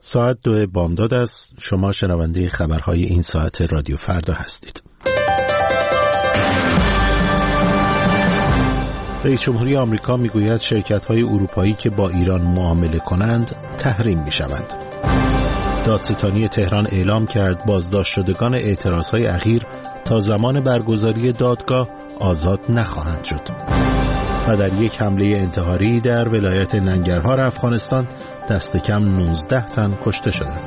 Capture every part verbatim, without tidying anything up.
ساعت دو بامداد است. شما شنونده خبرهای این ساعت رادیو فردا هستید. رئیس جمهوری آمریکا میگوید شرکت‌های اروپایی که با ایران معامله کنند تحریم می‌شوند. دادستانی تهران اعلام کرد بازداشت شدگان اعتراضهای اخیر تا زمان برگزاری دادگاه آزاد نخواهند شد. و در یک حمله انتحاری در ولایت ننگرهار افغانستان دست کم نوزده تن کشته شدند.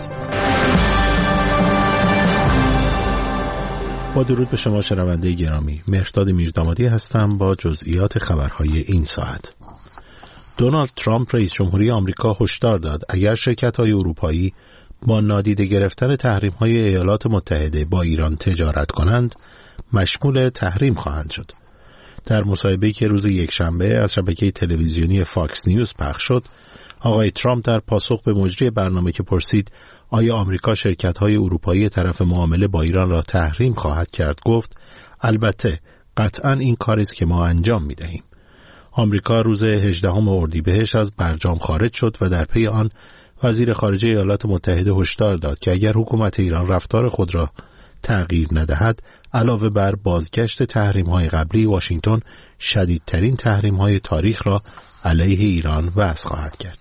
با درود به شما شنونده گرامی، مهرداد میردامادی هستم با جزئیات خبرهای این ساعت. دونالد ترامپ رئیس جمهوری آمریکا هشدار داد اگر شرکت‌های اروپایی با نادیده گرفتن تحریم‌های ایالات متحده با ایران تجارت کنند مشمول تحریم خواهند شد. در مصاحبه‌ای که روز یکشنبه از شبکه تلویزیونی فاکس نیوز پخش شد، آقای ترامپ در پاسخ به مجری برنامه که پرسید آیا آمریکا شرکت‌های اروپایی طرف معامله با ایران را تحریم خواهد کرد گفت البته قطعاً این کاری است که ما انجام می‌دهیم. آمریکا روز هجدهم اردیبهشت از برجام خارج شد و در پی آن وزیر خارجه ایالات متحده هشدار داد که اگر حکومت ایران رفتار خود را تغییر ندهد علاوه بر بازگشت تحریم‌های قبلی واشنگتن شدیدترین تحریم‌های تاریخ را علیه ایران وضع خواهد کرد.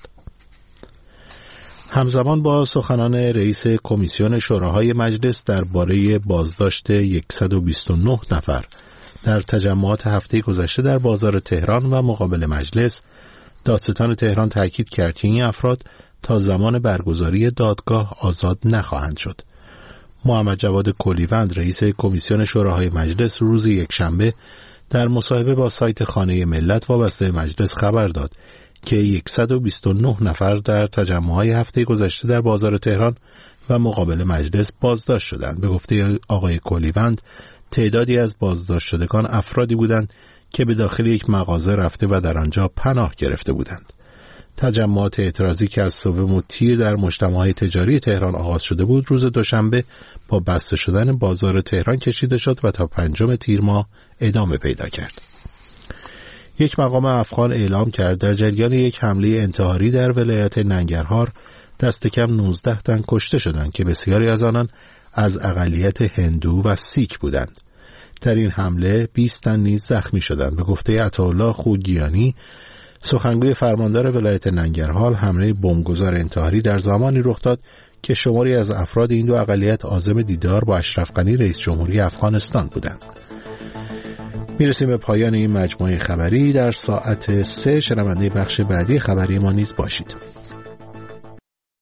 همزمان با سخنان رئیس کمیسیون شوراهای مجلس درباره بازداشت صد و بیست و نه نفر در تجمعات هفته گذشته در بازار تهران و مقابل مجلس، دادستان تهران تاکید کرد که این افراد تا زمان برگزاری دادگاه آزاد نخواهند شد. محمد جواد کلیوند رئیس کمیسیون شوراهای مجلس روز یکشنبه در مصاحبه با سایت خانه ملت وابسته مجلس خبر داد که صد و بیست و نه نفر در تجمع‌های هفته گذشته در بازار تهران و مقابل مجلس بازداشت شدند. به گفته آقای کلیوند تعدادی از بازداشت شدگان افرادی بودند که به داخل یک مغازه رفته و در آنجا پناه گرفته بودند. تجمعات اعتراضی که از سوم تیر در مجتمع‌های تجاری تهران آغاز شده بود روز دوشنبه با بسته شدن بازار تهران کشیده شد و تا پنجم تیر ماه ادامه پیدا کرد. یک مقام افغان اعلام کرد در جریان یک حمله انتحاری در ولایت ننگرهار دست کم نوزده تن کشته شدند که بسیاری از آنان از اقلیت هندو و سیک بودند. در این حمله بیست تن نیز زخمی شدند. به گفته عطاالله خوگیانی سخنگوی فرماندار ولایت ننگرهار، حمله بمبگذار انتحاری در زمانی رخ داد که شماری از افراد این دو اقلیت عازم دیدار با اشرف غنی رئیس جمهوری افغانستان بودند. میرسیم به پایان این مجموعه خبری. در ساعت سه شنونده بخش بعدی خبری ما نیز باشید.